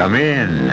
Come in.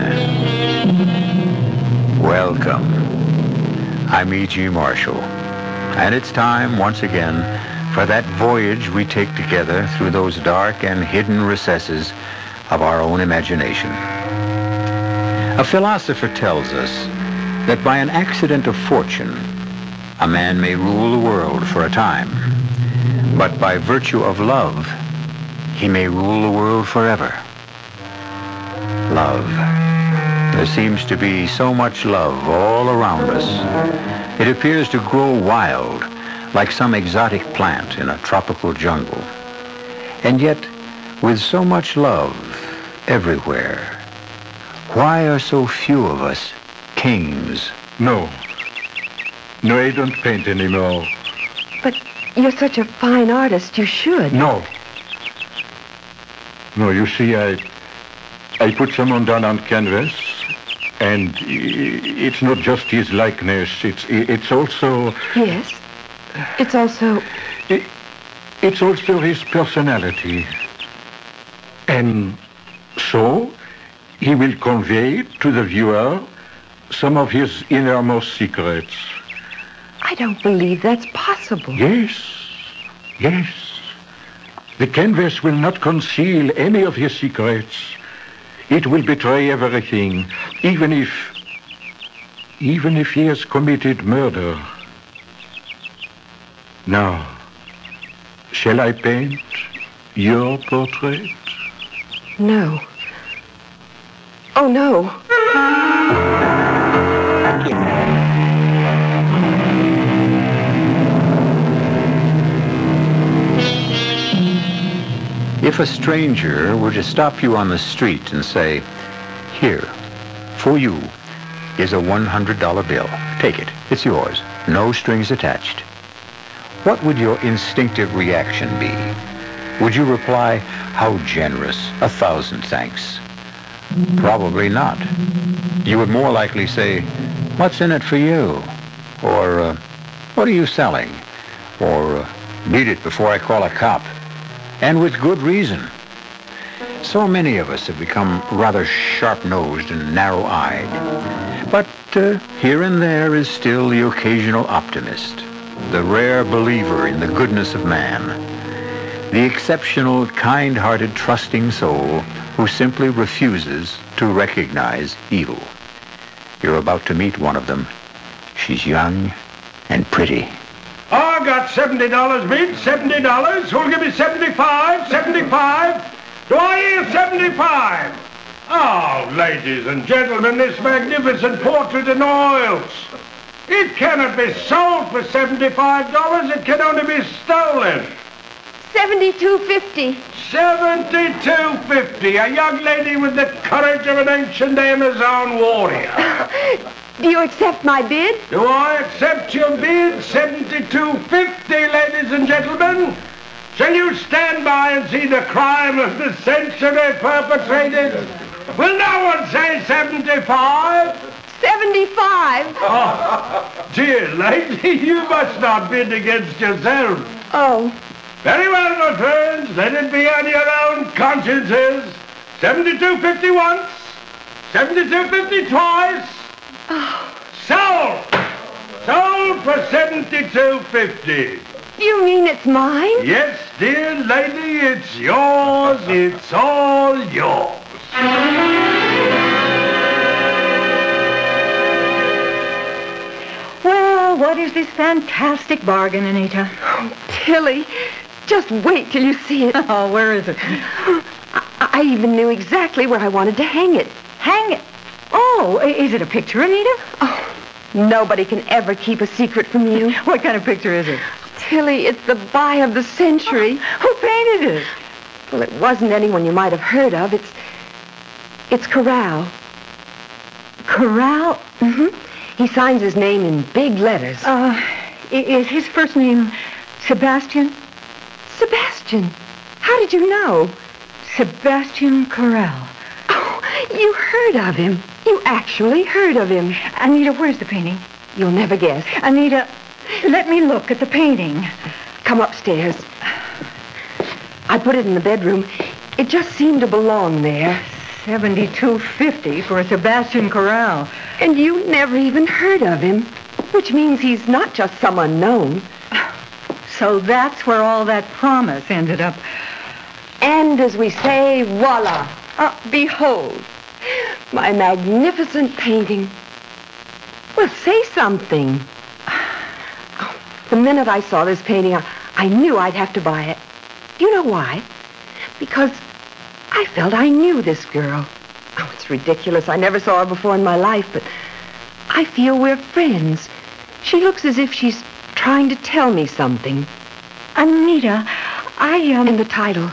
Welcome. I'm E.G. Marshall, and it's time once again for that voyage we take together through those dark and hidden recesses of our own imagination. A philosopher tells us that by an accident of fortune, a man may rule the world for a time, but by virtue of love, he may rule the world forever. Love. There seems to be so much love all around us. It appears to grow wild, like some exotic plant in a tropical jungle. And yet, with so much love everywhere, why are so few of us kings? No, I don't paint anymore. But you're such a fine artist, you should. No, you see, I put someone down on canvas, and it's not just his likeness, it's also... Yes, it's also... It's also his personality. And so, he will convey to the viewer some of his innermost secrets. I don't believe that's possible. Yes. The canvas will not conceal any of his secrets. It will betray everything, even if he has committed murder. Now, shall I paint your portrait? No. Oh, no. If a stranger were to stop you on the street and say, "Here, for you, is a $100 bill. Take it. It's yours. No strings attached." What would your instinctive reaction be? Would you reply, "How generous. 1,000 thanks"? Probably not. You would more likely say, "What's in it for you?" Or, "What are you selling?" Or, "Beat it before I call a cop." And with good reason. So many of us have become rather sharp-nosed and narrow-eyed. But here and there is still the occasional optimist, the rare believer in the goodness of man, the exceptional, kind-hearted, trusting soul who simply refuses to recognize evil. You're about to meet one of them. She's young and pretty. I got $70 bid, $70. Who'll give me 75? 75? Do I hear 75? Oh, ladies and gentlemen, this magnificent portrait in oils. It cannot be sold for $75. It can only be stolen. $72.50. $72.50. A young lady with the courage of an ancient Amazon warrior. Do you accept my bid? Do I accept your bid? $72.50, ladies and gentlemen. Shall you stand by and see the crime of the century perpetrated? Will no one say 75? 75? Oh, dear lady, you must not bid against yourself. Oh. Very well, my friends. Let it be on your own consciences. $72.50 once. $72.50 twice. Sold! Sold for $72.50. You mean it's mine? Yes, dear lady, it's yours. It's all yours. Well, what is this fantastic bargain, Anita? Oh, Tilly, just wait till you see it. Oh, where is it? I even knew exactly where I wanted to hang it. Hang it? Oh, is it a picture, Anita? Oh, nobody can ever keep a secret from you. What kind of picture is it? Tilly, it's the buy of the century. Who painted it? Well, it wasn't anyone you might have heard of. It's Corral. Corral? Mm-hmm. He signs his name in big letters. Is his first name Sebastian? Sebastian? How did you know? Sebastian Corral. Oh, you heard of him. You actually heard of him. Anita, where's the painting? You'll never guess. Anita, let me look at the painting. Come upstairs. I put it in the bedroom. It just seemed to belong there. $72.50 for a Sebastian Corral. And you never even heard of him, which means he's not just some unknown. So that's where all that promise ended up. And as we say, voila, behold, my magnificent painting. Well, say something. The minute I saw this painting, I knew I'd have to buy it. Do you know why? Because I felt I knew this girl. Oh, it's ridiculous. I never saw her before in my life, but I feel we're friends. She looks as if she's trying to tell me something. Anita, And the title.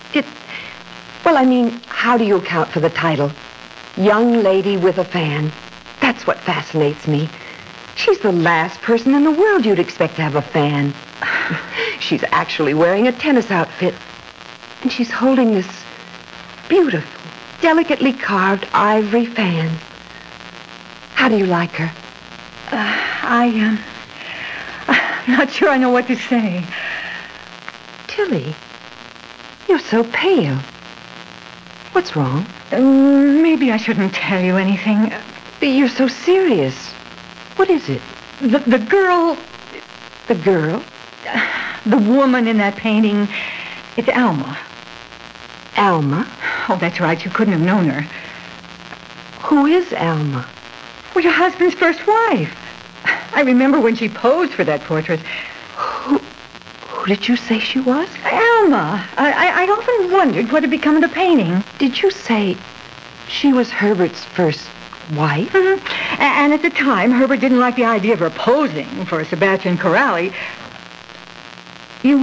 How do you account for the title? Young Lady with a Fan. That's what fascinates me. She's the last person in the world you'd expect to have a fan. She's actually wearing a tennis outfit. And she's holding this beautiful, delicately carved ivory fan. How do you like her? I'm not sure I know what to say. Tilly, you're so pale. What's wrong? Maybe I shouldn't tell you anything. You're so serious. What is it? The girl... The girl? The woman in that painting, it's Alma. Alma? Oh, that's right. You couldn't have known her. Who is Alma? Well, your husband's first wife. I remember when she posed for that portrait. Who did you say she was? Alma. I often wondered what had become of the painting. Did you say she was Herbert's first wife? Mm-hmm. And at the time, Herbert didn't like the idea of her posing for a Sebastian Corrali. You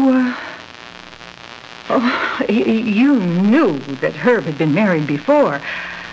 knew that Herb had been married before.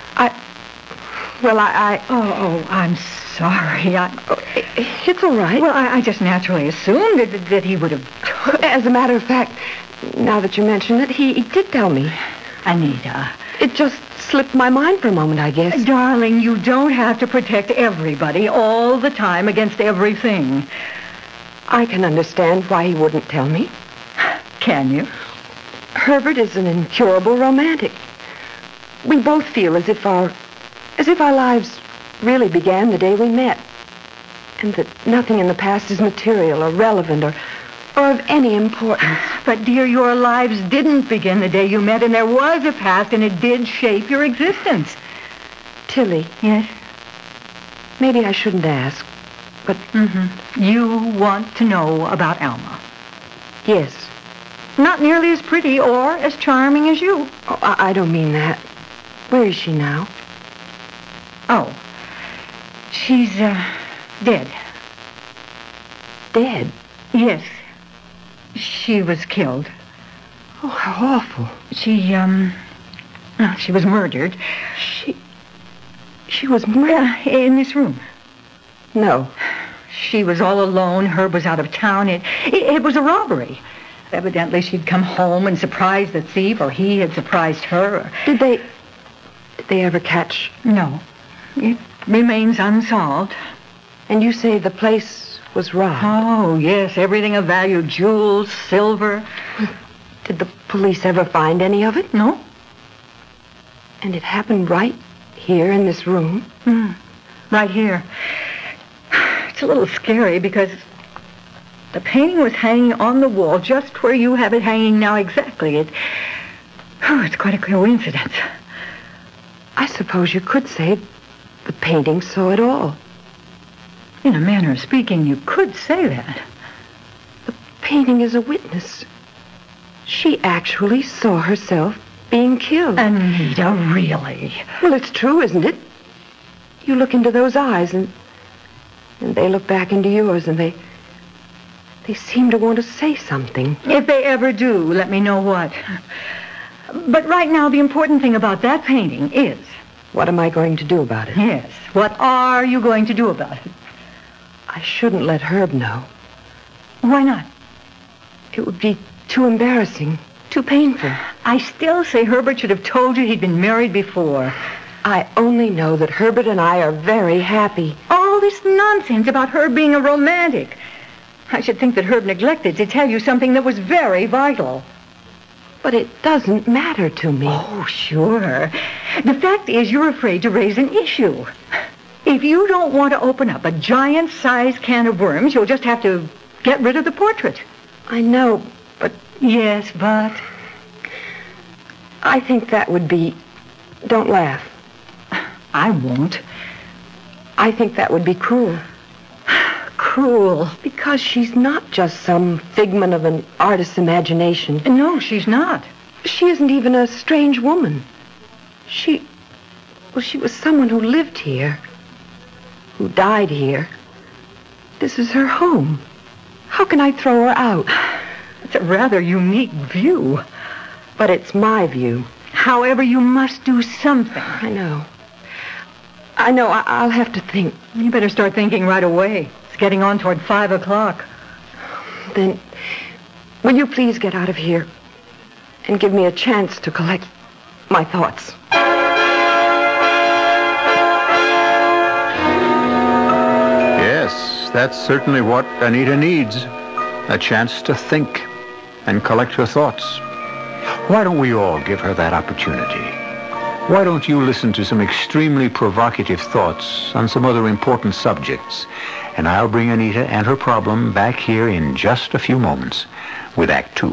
Oh, I'm sorry. It's all right. Well, I just naturally assumed that he would have... As a matter of fact, now that you mention it, he did tell me. Anita. It just slipped my mind for a moment, I guess. Darling, you don't have to protect everybody all the time against everything. I can understand why he wouldn't tell me. Can you? Herbert is an incurable romantic. We both feel as if our lives really began the day we met, and that nothing in the past is material or relevant or of any importance. But, dear, your lives didn't begin the day you met, and there was a past, and it did shape your existence. Tilly. Yes? Maybe I shouldn't ask, but... Mm-hmm. You want to know about Alma. Yes. Not nearly as pretty or as charming as you. Oh, I don't mean that. Where is she now? Oh. She's, dead. Dead? Yes. She was killed. Oh, how awful. She was murdered. She was murdered? In this room. No. She was all alone. Herb was out of town. It was a robbery. Evidently, she'd come home and surprised the thief, or he had surprised her. Did they ever catch? No. It remains unsolved. And you say the place was robbed? Oh, yes. Everything of value. Jewels, silver. Did the police ever find any of it? No. And it happened right here in this room? Right here. It's a little scary because the painting was hanging on the wall just where you have it hanging now exactly. It's quite a coincidence. I suppose you could say the painting saw it all. In a manner of speaking, you could say that. The painting is a witness. She actually saw herself being killed. Anita, really? Well, it's true, isn't it? You look into those eyes and they look back into yours and they seem to want to say something. If they ever do, let me know what. But right now, the important thing about that painting is... What am I going to do about it? Yes. What are you going to do about it? I shouldn't let Herb know. Why not? It would be too embarrassing, too painful. I still say Herbert should have told you he'd been married before. I only know that Herbert and I are very happy. All this nonsense about Herb being a romantic. I should think that Herb neglected to tell you something that was very vital. But it doesn't matter to me. Oh, sure. The fact is you're afraid to raise an issue. If you don't want to open up a giant-sized can of worms, you'll just have to get rid of the portrait. I know, but Yes, but... I think that would be... Don't laugh. I won't. I think that would be cruel. Cruel. Because she's not just some figment of an artist's imagination. No, she's not. She isn't even a strange woman. She was someone who lived here, who died here. This is her home. How can I throw her out? It's a rather unique view. But it's my view. However, you must do something. I know. I'll have to think. You better start thinking right away. It's getting on toward 5 o'clock. Then, will you please get out of here and give me a chance to collect my thoughts? Yes, that's certainly what Anita needs. A chance to think and collect her thoughts. Why don't we all give her that opportunity? Why don't you listen to some extremely provocative thoughts on some other important subjects? And I'll bring Anita and her problem back here in just a few moments with Act Two.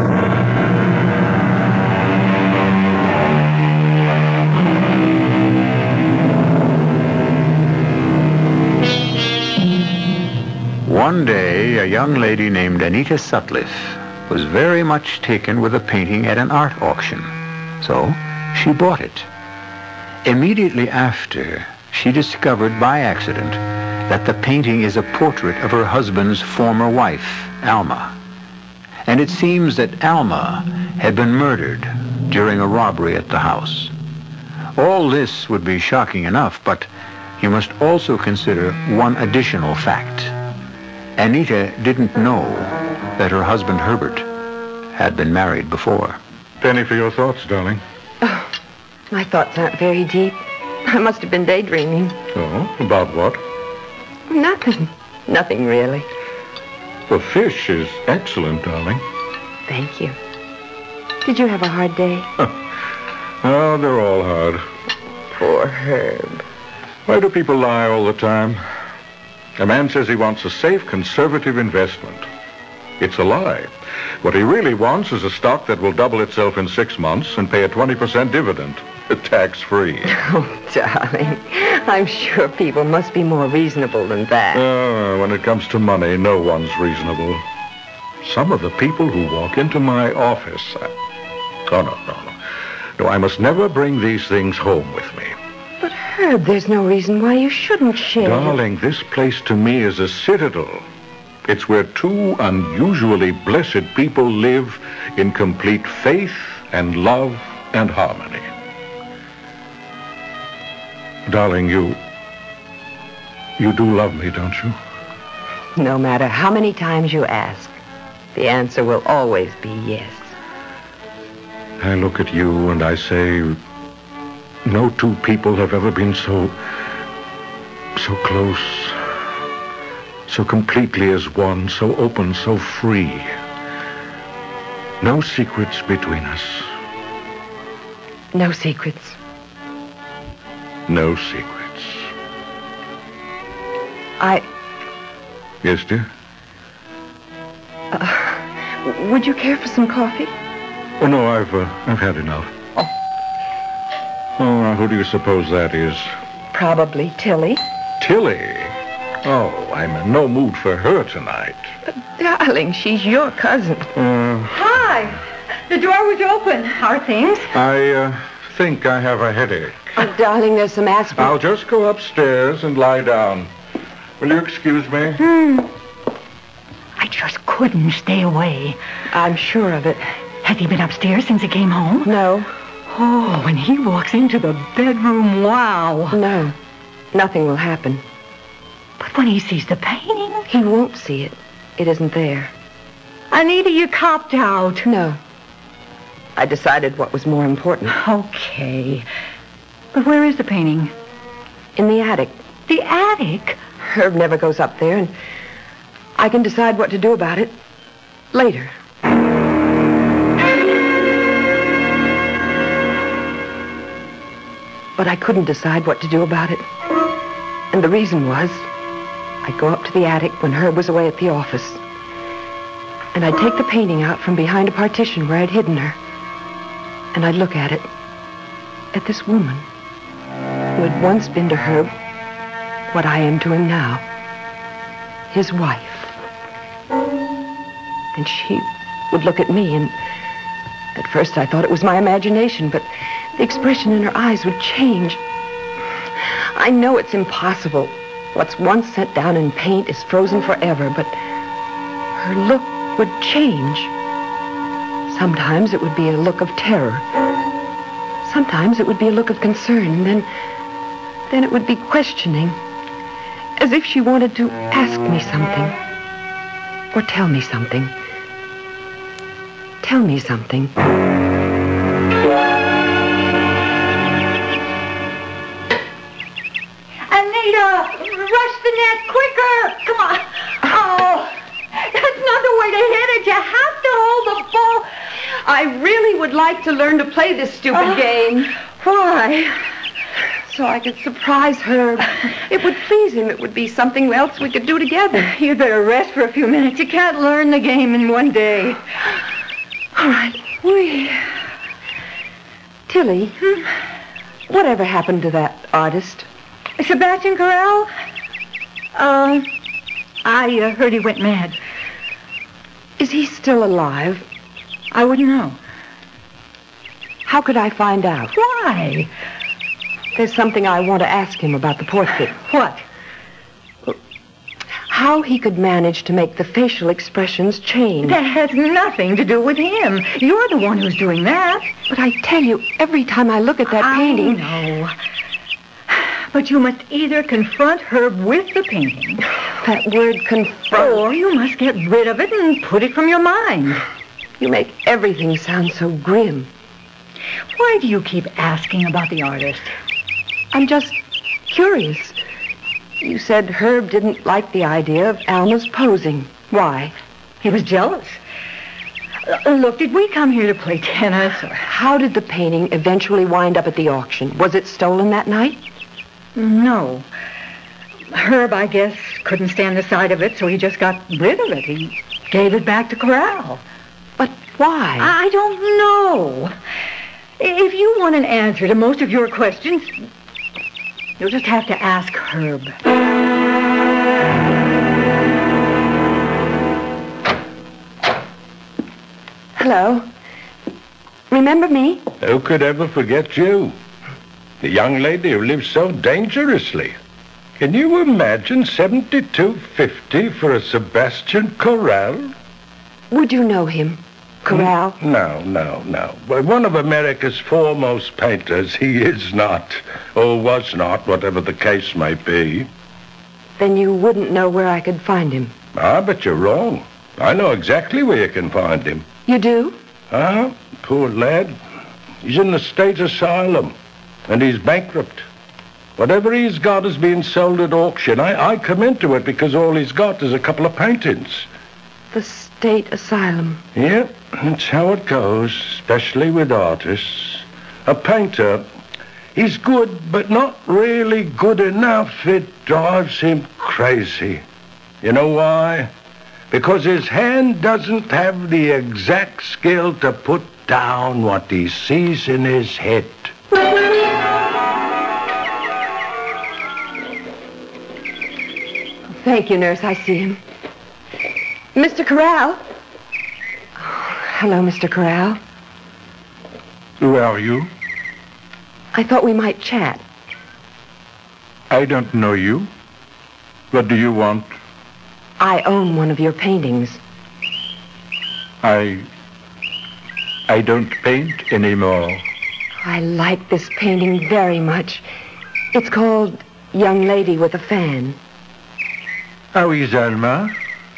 One day, a young lady named Anita Sutcliffe was very much taken with a painting at an art auction. So she bought it. Immediately after, she discovered by accident that the painting is a portrait of her husband's former wife, Alma. And it seems that Alma had been murdered during a robbery at the house. All this would be shocking enough, but you must also consider one additional fact. Anita didn't know that her husband Herbert had been married before. Penny for your thoughts, darling. Oh, my thoughts aren't very deep. I must have been daydreaming. Oh, about what? Nothing. Nothing really. The fish is excellent, darling. Thank you. Did you have a hard day? Oh, they're all hard. Poor Herb. Why do people lie all the time? A man says he wants a safe, conservative investment. It's a lie. What he really wants is a stock that will double itself in 6 months and pay a 20% dividend, tax-free. Oh, darling, I'm sure people must be more reasonable than that. When it comes to money, no one's reasonable. Some of the people who walk into my office... No, I must never bring these things home with me. But, Herb, there's no reason why you shouldn't share. Darling, this place to me is a citadel. It's where two unusually blessed people live in complete faith and love and harmony. Darling, you do love me, don't you? No matter how many times you ask, the answer will always be yes. I look at you and I say, no two people have ever been so close, so completely as one, so open, so free. No secrets between us. No secrets. No secrets. Yes, dear? Would you care for some coffee? Oh, no, I've had enough. Oh, who do you suppose that is? Probably Tilly. Tilly? Oh, I'm in no mood for her tonight. But, darling, she's your cousin. Hi! The door was open. How are things? I think I have a headache. Oh, darling, there's some aspirin. I'll just go upstairs and lie down. Will you excuse me? I just couldn't stay away. I'm sure of it. Has he been upstairs since he came home? No. Oh, when he walks into the bedroom, wow. No. Nothing will happen. But when he sees the painting... He won't see it. It isn't there. Anita, you copped out. No. I decided what was more important. Okay. But where is the painting? In the attic. The attic? Herb never goes up there, and I can decide what to do about it later. But I couldn't decide what to do about it. And the reason was, I'd go up to the attic when Herb was away at the office. And I'd take the painting out from behind a partition where I'd hidden her. And I'd look at it. At this woman who had once been to Herb what I am to him now. His wife. And she would look at me, and at first I thought it was my imagination, but the expression in her eyes would change. I know it's impossible. What's once set down in paint is frozen forever, but her look would change. Sometimes it would be a look of terror. Sometimes it would be a look of concern, and then it would be questioning, as if she wanted to ask me something, or tell me something. Tell me something. Anita, rush the net quicker. Come on. Oh, that's not the way to hit it. You have to hold the ball. I really would like to learn to play this stupid game. Why? So I could surprise Herb. It would please him. It would be something else we could do together. You'd better rest for a few minutes. You can't learn the game in one day. All right. Tilly, whatever happened to that artist? Sebastian Corral? I heard he went mad. Is he still alive? I wouldn't know. How could I find out? Why? There's something I want to ask him about the portrait. What? How he could manage to make the facial expressions change. That has nothing to do with him. You're the one who's doing that. But I tell you, every time I look at that painting... I know. But you must either confront Herb with the painting... That word confront... Or you must get rid of it and put it from your mind. You make everything sound so grim. Why do you keep asking about the artist? I'm just curious. You said Herb didn't like the idea of Alma's posing. Why? He was jealous. Look, did we come here to play tennis? Or... How did the painting eventually wind up at the auction? Was it stolen that night? No. Herb, I guess, couldn't stand the sight of it, so he just got rid of it. He gave it back to Corral. But why? I don't know. If you want an answer to most of your questions, you'll just have to ask Herb. Hello. Remember me? Who could ever forget you? The young lady who lives so dangerously. Can you imagine $72.50 for a Sebastian Corral? Would you know him? Corral? No. Well, one of America's foremost painters, he is not, or was not, whatever the case may be. Then you wouldn't know where I could find him. But you're wrong. I know exactly where you can find him. You do? Poor lad. He's in the state asylum, and he's bankrupt. Whatever he's got is being sold at auction. I come into it because all he's got is a couple of paintings. The state asylum. Yeah, that's how it goes, especially with artists. A painter, he's good, but not really good enough. It drives him crazy. You know why? Because his hand doesn't have the exact skill to put down what he sees in his head. Thank you, nurse. I see him. Mr. Corral? Hello, Mr. Corral. Who are you? I thought we might chat. I don't know you. What do you want? I own one of your paintings. I don't paint anymore. I like this painting very much. It's called Young Lady with a Fan. How is Alma?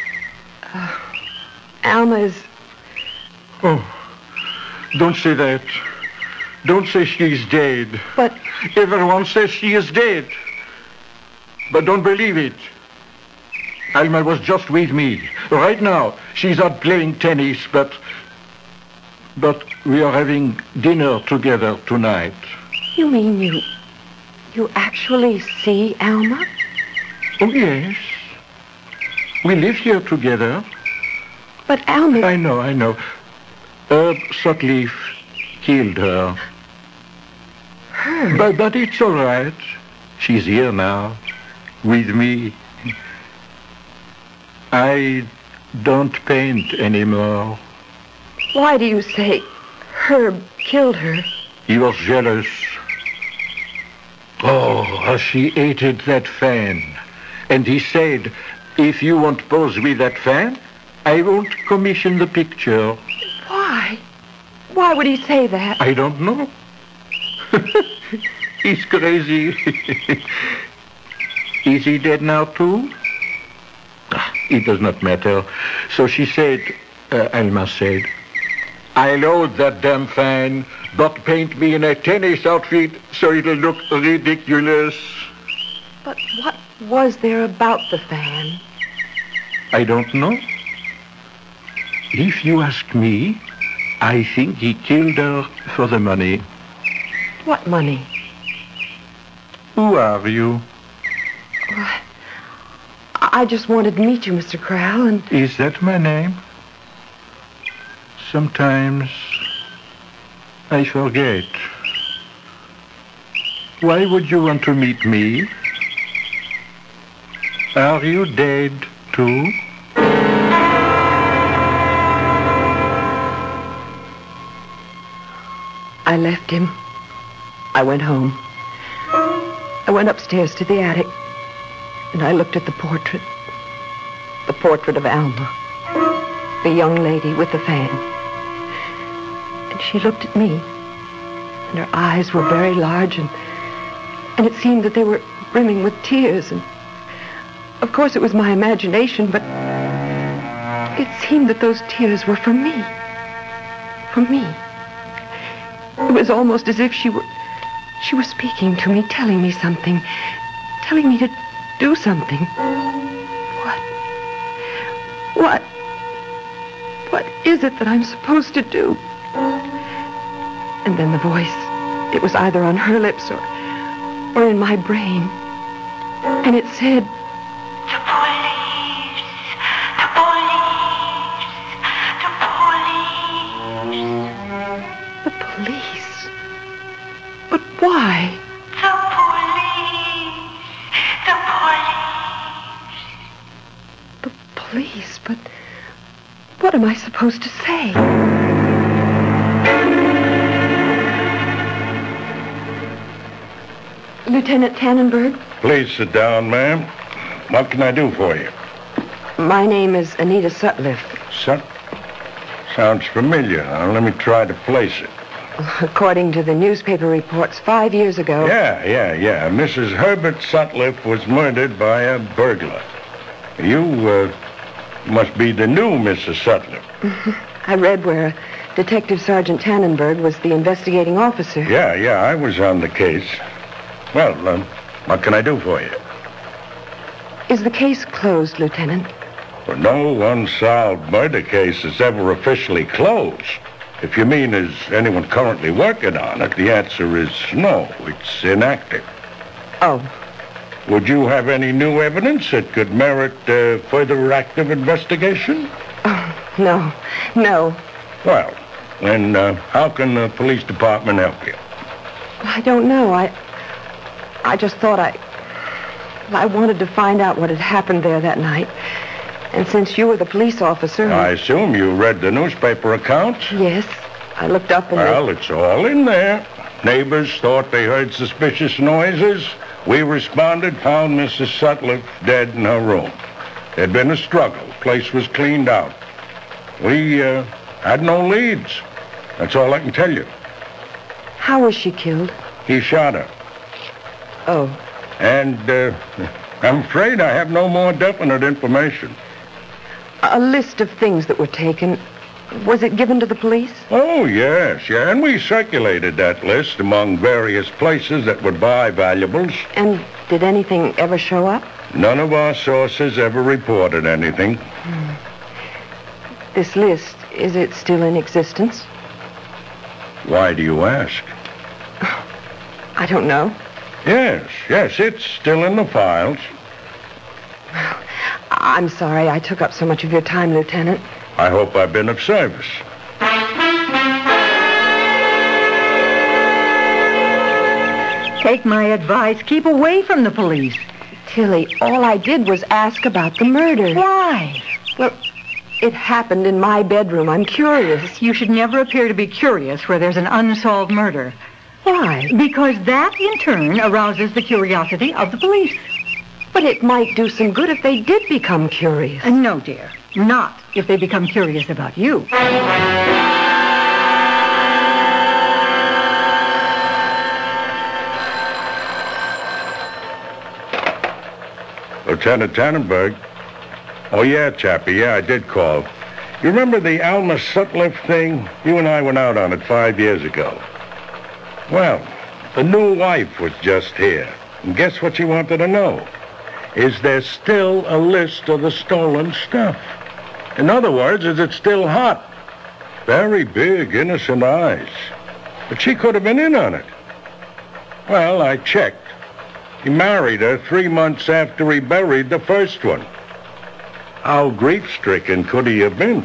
Alma's... Oh, don't say that. Don't say she is dead. But... Everyone says she is dead. But don't believe it. Alma was just with me. Right now, she's out playing tennis, but we are having dinner together tonight. You mean You actually see Alma? Oh, yes. We live here together. But Alma... I know. Herb Sutcliffe killed her. Her? But it's all right. She's here now, with me. I don't paint anymore. Why do you say Herb killed her? He was jealous. Oh, how she hated that fan. And he said, if you won't pose with that fan, I won't commission the picture. Why? Why would he say that? I don't know. He's crazy. Is he dead now, too? It does not matter. So she said, Alma said, I load that damn fan, but paint me in a tennis outfit so it'll look ridiculous. But what was there about the fan? I don't know. If you ask me, I think he killed her for the money. What money? Who are you? I just wanted to meet you, Mr. Crowell, and... Is that my name? Sometimes I forget. Why would you want to meet me? Are you dead, too? I left him. I went home. I went upstairs to the attic, and I looked at the portrait of Alma, the young lady with the fan. And she looked at me, and her eyes were very large, and it seemed that they were brimming with tears. And of course it was my imagination, but it seemed that those tears were for me. For me. It was almost as if she was speaking to me, telling me something, telling me to do something. What is it that I'm supposed to do? And then the voice, it was either on her lips or in my brain. And it said, The police! The police! The police! the police. But why? The police! The police! The police, but what am I supposed to say? Lieutenant Tannenberg, Please sit down, ma'am. What can I do for you? my name is Anita Sutcliffe. Sounds familiar. Now, let me try to place it. According to the newspaper reports, 5 years ago... Yeah. Mrs. Herbert Sutcliffe was murdered by a burglar. You must be the new Mrs. Sutcliffe. I read where Detective Sergeant Tannenberg was the investigating officer. Yeah, I was on the case. Well, what can I do for you? Is the case closed, Lieutenant? Well, no unsolved murder case is ever officially closed. If you mean, is anyone currently working on it, the answer is no. It's inactive. Oh, Would you have any new evidence that could merit further active investigation? no. Well, then how can the police department help you? I don't know. I just thought I wanted to find out what had happened there that night. And since you were the police officer... I assume you read the newspaper accounts? Yes. I looked up and... Well, it's all in there. Neighbors thought they heard suspicious noises. We responded, found Mrs. Sutcliffe dead in her room. There'd been a struggle. Place was cleaned out. We had no leads. That's all I can tell you. How was she killed? He shot her. Oh. And I'm afraid I have no more definite information. A list of things that were taken. Was it given to the police? Oh, yes. And we circulated that list among various places that would buy valuables. And did anything ever show up? None of our sources ever reported anything. This list, is it still in existence? Why do you ask? I don't know. Yes, it's still in the files. I'm sorry I took up so much of your time, Lieutenant. I hope I've been of service. Take my advice. Keep away from the police. Tilly, all I did was ask about the murder. Why? Well, it happened in my bedroom. I'm curious. You should never appear to be curious where there's an unsolved murder. Why? Because that, in turn, arouses the curiosity of the police. But it might do some good if they did become curious. No, dear. Not if they become curious about you. Lieutenant Tannenberg. Oh, yeah, Chappie. Yeah, I did call. You remember the Alma Sutliff thing? You and I went out on it 5 years ago. Well, the new wife was just here. And guess what she wanted to know? Is there still a list of the stolen stuff? In other words, is it still hot? Very big, innocent eyes. But she could have been in on it. Well, I checked. He married her 3 months after he buried the first one. How grief-stricken could he have been?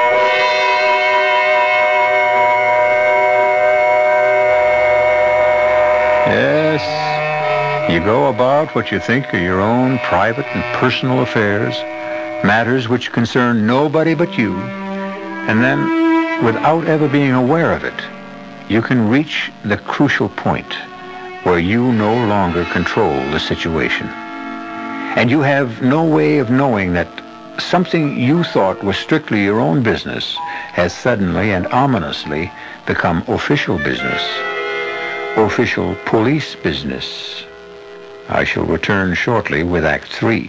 Yes, you go about what you think are your own private and personal affairs, matters which concern nobody but you, and then, without ever being aware of it, you can reach the crucial point where you no longer control the situation. And you have no way of knowing that something you thought was strictly your own business has suddenly and ominously become official business. Official police business. I shall return shortly with Act 3.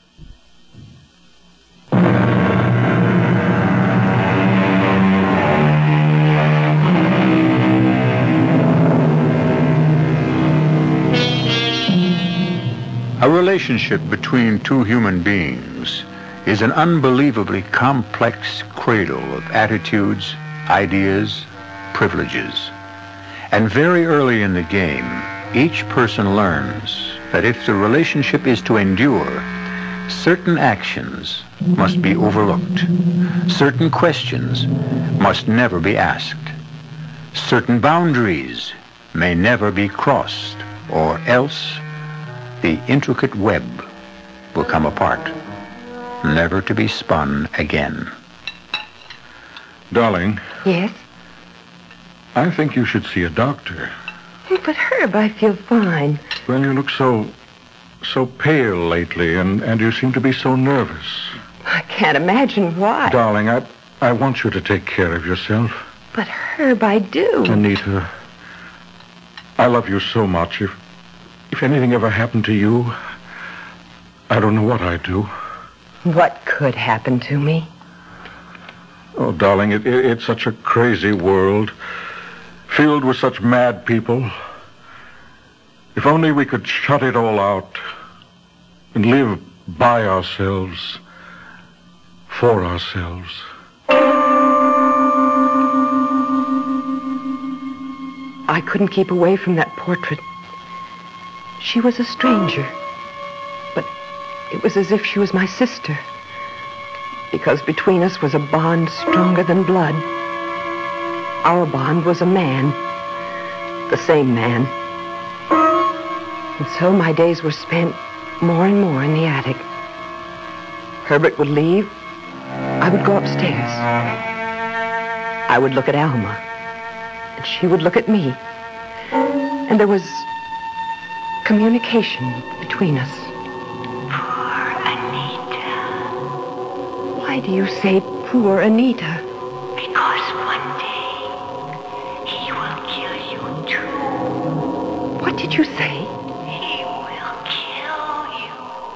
A relationship between two human beings is an unbelievably complex cradle of attitudes, ideas, privileges. And very early in the game, each person learns that if the relationship is to endure, certain actions must be overlooked. Certain questions must never be asked. Certain boundaries may never be crossed, or else the intricate web will come apart, never to be spun again. Darling, Yes? I think you should see a doctor. But Herb, I feel fine. Well, you look so pale lately, and you seem to be so nervous. I can't imagine why. Darling, I want you to take care of yourself. But Herb, I do. Anita, I love you so much. If anything ever happened to you, I don't know what I'd do. What could happen to me? Oh, darling, it's such a crazy world, filled with such mad people. If only we could shut it all out and live by ourselves, for ourselves. I couldn't keep away from that portrait. She was a stranger, but it was as if she was my sister, because between us was a bond stronger than blood. Our bond was a man, the same man. And so my days were spent more and more in the attic. Herbert would leave. I would go upstairs. I would look at Alma, and she would look at me. And there was communication between us. Poor Anita. Why do you say poor Anita? Because one day he will kill you too. What did you say? He will kill you.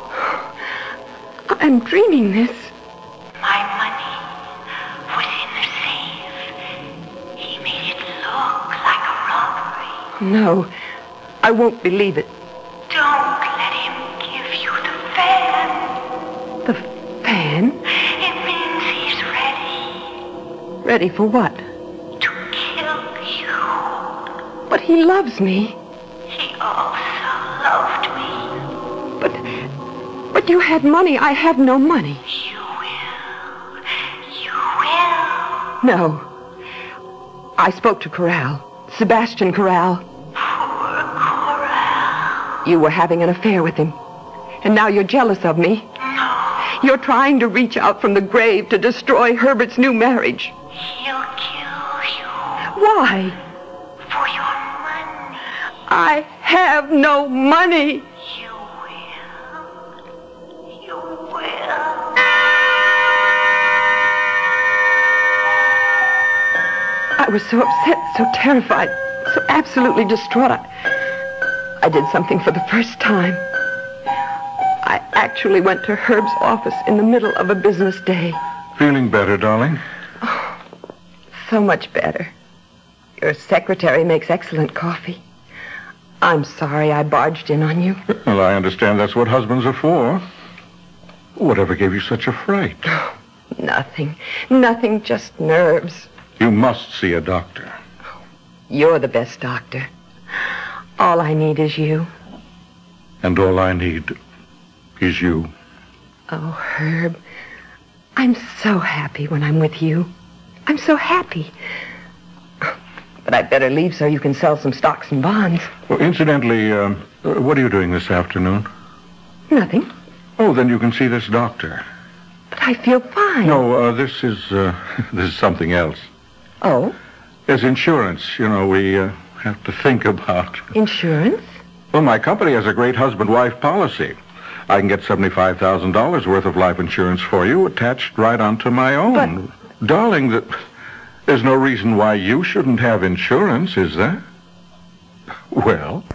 I'm dreaming this. My money was in the safe. He made it look like a robbery. No, I won't believe it. Don't let him give you the fan. The fan? It means he's ready Ready for what? to kill you. But he loves me. He also But you had money. I have no money. You will. You will. No. I spoke to Corral. Sebastian Corral. Poor Corral. You were having an affair with him. And now you're jealous of me. No. You're trying to reach out from the grave to destroy Herbert's new marriage. He'll kill you. Why? For your money. I have no money. You will. You will. I was so upset, so terrified, so absolutely distraught. I did something for the first time. I actually went to Herb's office in the middle of a business day. Feeling better, darling? So much better. Your secretary makes excellent coffee. I'm sorry I barged in on you. Well, I understand that's what husbands are for. Whatever gave you such a fright? Nothing. Nothing, just nerves. You must see a doctor. You're the best doctor. All I need is you. And all I need is you. Oh, Herb, I'm so happy when I'm with you. I'm so happy. But I'd better leave so you can sell some stocks and bonds. Well, incidentally, what are you doing this afternoon? Nothing. Oh, then you can see this doctor. But I feel fine. No, this is something else. Oh? There's insurance, we have to think about. Insurance? Well, my company has a great husband-wife policy. I can get $75,000 worth of life insurance for you attached right onto my own. But... Darling, there's no reason why you shouldn't have insurance, is there? Well...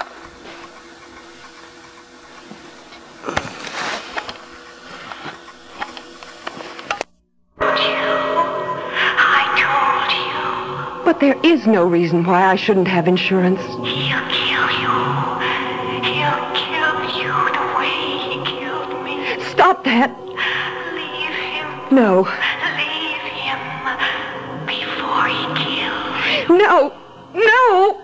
But there is no reason why I shouldn't have insurance. He'll kill you. He'll kill you the way he killed me. Stop that. Leave him. No. Leave him before he kills you. No. No.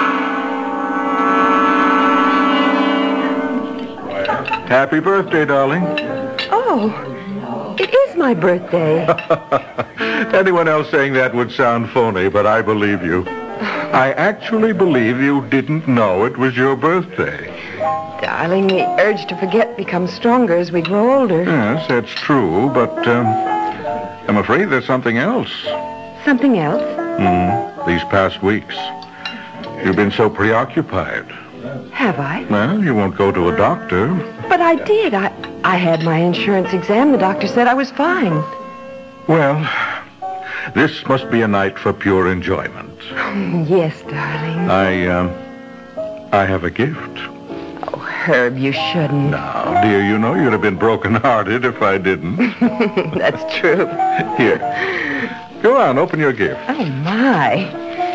Happy birthday, darling. Oh, it is my birthday. Anyone else saying that would sound phony, but I believe you. I actually believe you didn't know it was your birthday. Darling, the urge to forget becomes stronger as we grow older. Yes, that's true, but I'm afraid there's something else. Something else? These past weeks, you've been so preoccupied. Have I? Well, you won't go to a doctor. But I did. I had my insurance exam. The doctor said I was fine. Well, this must be a night for pure enjoyment. Yes, darling. I have a gift. Oh, Herb, you shouldn't. Now, dear, you'd have been broken-hearted if I didn't. That's true. Here. Go on, open your gift. Oh, my.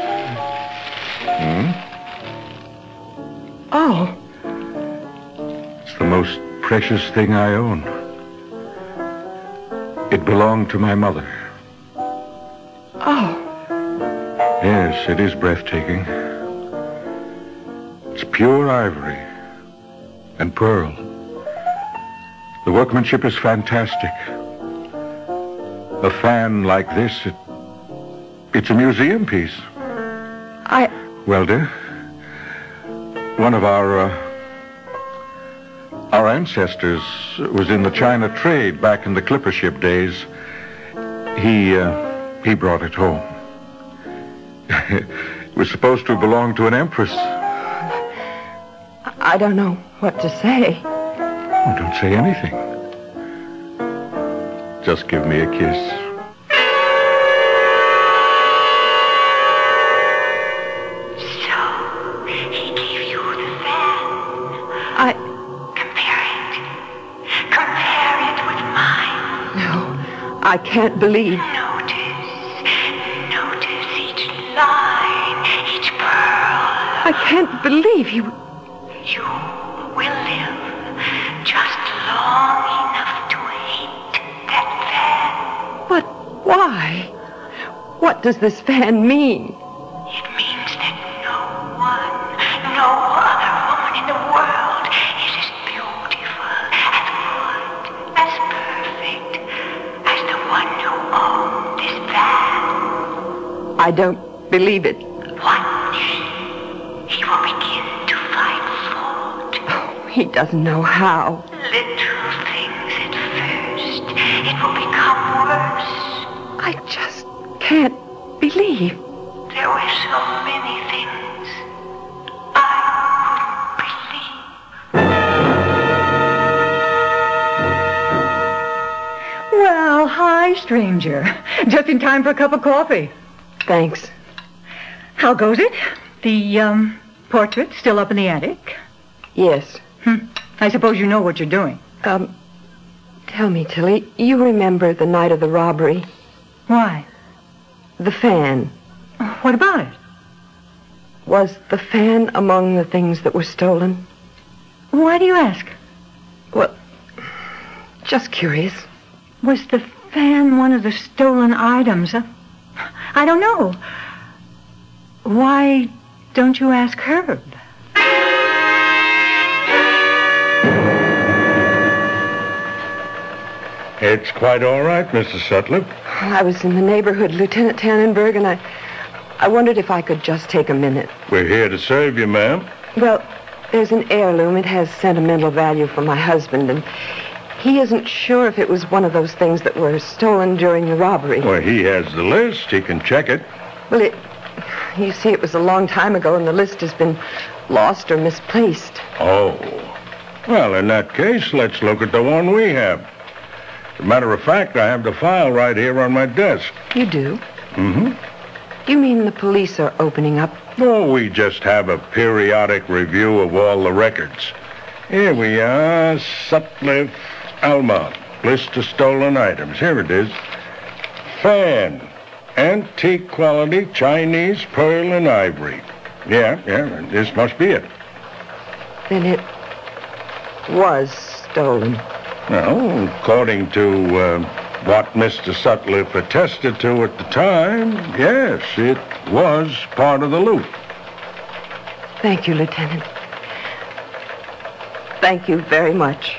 Oh. It's the most precious thing I own. It belonged to my mother. Oh. Yes, it is breathtaking. It's pure ivory and pearl. The workmanship is fantastic. A fan like this, it's a museum piece. Well, dear, one of our ancestors was in the China trade back in the clipper ship days. He brought it home. It was supposed to belong to an empress. I don't know what to say. Oh, don't say anything. Just give me a kiss. So, he gave you the fan. Compare it with mine. No, I can't believe. Notice each line, each pearl. I can't believe you... You will live just long enough to hate that fan. But why? What does this fan mean? It means that no other woman in the world is as beautiful, as I don't believe it. Once he will begin to find fault. Oh, he doesn't know how. Little things at first. It will become worse. I just can't believe. There were so many things I couldn't believe. Well, hi, stranger. Just in time for a cup of coffee. Thanks. How goes it? The, portrait still up in the attic? Yes. I suppose you know what you're doing. Tell me, Tilly, you remember the night of the robbery? Why? The fan. What about it? Was the fan among the things that were stolen? Why do you ask? Well, just curious. Was the fan one of the stolen items? I don't know. Why don't you ask Herb? It's quite all right, Mrs. Sutcliffe. I was in the neighborhood, Lieutenant Tannenberg, and I wondered if I could just take a minute. We're here to serve you, ma'am. Well, there's an heirloom. It has sentimental value for my husband, and he isn't sure if it was one of those things that were stolen during the robbery. Well, he has the list. He can check it. Well, you see, it was a long time ago, and the list has been lost or misplaced. Oh. Well, in that case, let's look at the one we have. As a matter of fact, I have the file right here on my desk. You do? Mm-hmm. You mean the police are opening up? No, we just have a periodic review of all the records. Here we are, Sutcliffe, Alma. List of stolen items. Here it is. Fan. Antique quality Chinese pearl and ivory. Yeah, this must be it. Then it was stolen. Well, according to what Mr. Sutcliffe attested to at the time, yes, it was part of the loot. Thank you, Lieutenant. Thank you very much.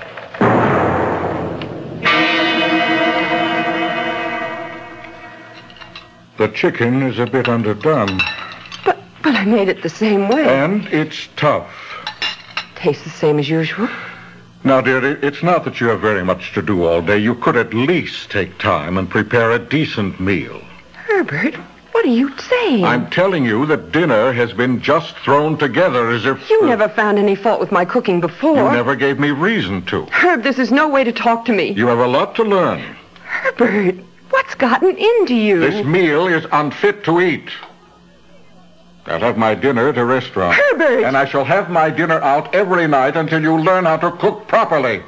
The chicken is a bit underdone. But I made it the same way. And it's tough. Tastes the same as usual. Now, dear, it's not that you have very much to do all day. You could at least take time and prepare a decent meal. Herbert, what are you saying? I'm telling you that dinner has been just thrown together as if... You never found any fault with my cooking before. You never gave me reason to. Herb, this is no way to talk to me. You have a lot to learn. Herbert, what's gotten into you? This meal is unfit to eat. I'll have my dinner at a restaurant. Herbert! And I shall have my dinner out every night until you learn how to cook properly.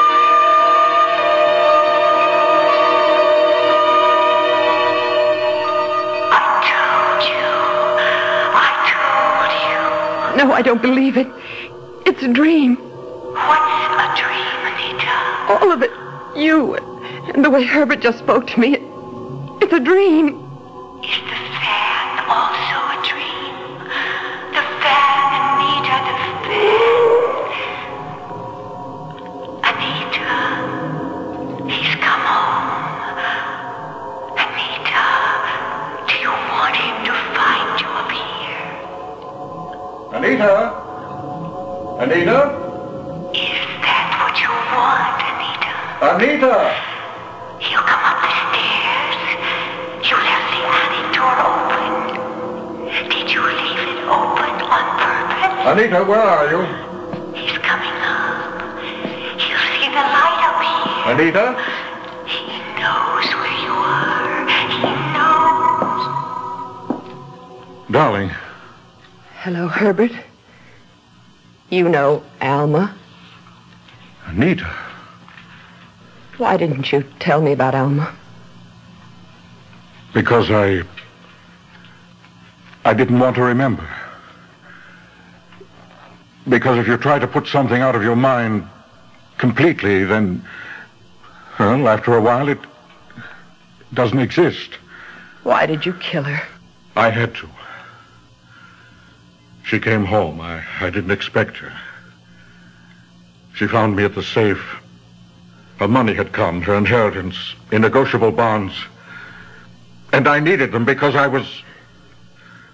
I told you. No, I don't believe it. It's a dream. What's a dream, Anita? All of it. You and the way Herbert just spoke to me. It's a dream. Is the fan also a dream? The fan, Anita, the fan. Anita, he's come home. Anita, do you want him to find you up here? Anita? Anita? Is that what you want, Anita? Anita! He'll come up the stairs. You left the attic door open. Did you leave it open on purpose? Anita, where are you? He's coming up. He'll see the light up here. Anita? He knows where you are. He knows. Darling. Hello, Herbert. You know Alma. Anita. Why didn't you tell me about Alma? Because I didn't want to remember. Because if you try to put something out of your mind completely, then, well, after a while, it doesn't exist. Why did you kill her? I had to. She came home. I didn't expect her. She found me at the safe. Her money had come, her inheritance, in negotiable bonds. And I needed them because I was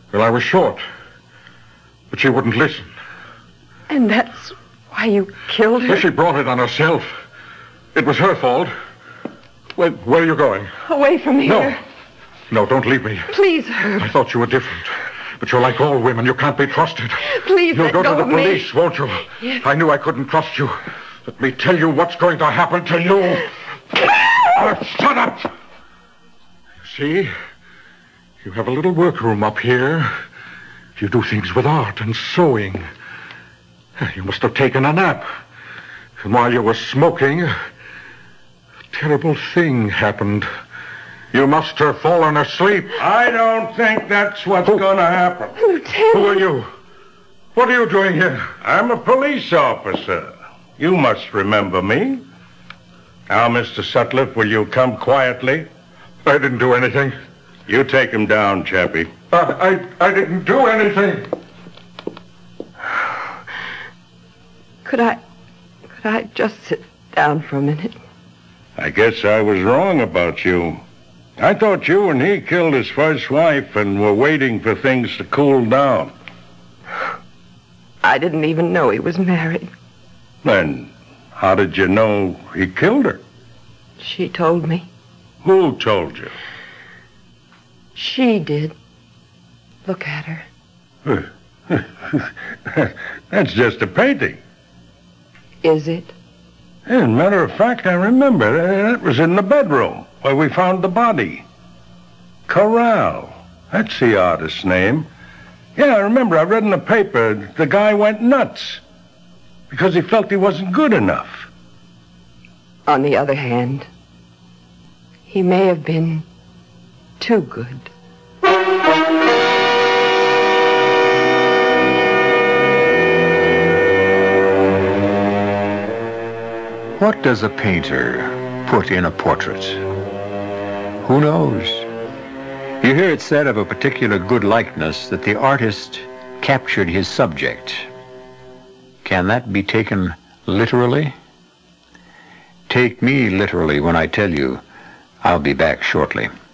Well, I was short. But she wouldn't listen. And that's why you killed her? Well, she brought it on herself. It was her fault. Where are you going? Away from here. No, don't leave me. Please, Herb. I thought you were different. But you're like all women. You can't be trusted. Please, You'll let go go to the of me. police, won't you? Yes. I knew I couldn't trust you. Let me tell you what's going to happen to you. Shut up! See? You have a little workroom up here. You do things with art and sewing. You must have taken a nap. And while you were smoking, a terrible thing happened. You must have fallen asleep. I don't think that's what's going to happen. Lieutenant. Who are you? What are you doing here? I'm a police officer. You must remember me. Now, Mr. Sutcliffe, will you come quietly? I didn't do anything. You take him down, Chappie. I didn't do anything. Could I just sit down for a minute? I guess I was wrong about you. I thought you and he killed his first wife and were waiting for things to cool down. I didn't even know he was married. Then how did you know he killed her? She told me. Who told you? She did. Look at her. That's just a painting. Is it? As a matter of fact, I remember. That was in the bedroom where we found the body. Corral. That's the artist's name. Yeah, I remember. I read in the paper the guy went nuts because he felt he wasn't good enough. On the other hand, he may have been too good. What does a painter put in a portrait? Who knows? You hear it said of a particular good likeness that the artist captured his subject. Can that be taken literally? Take me literally when I tell you I'll be back shortly.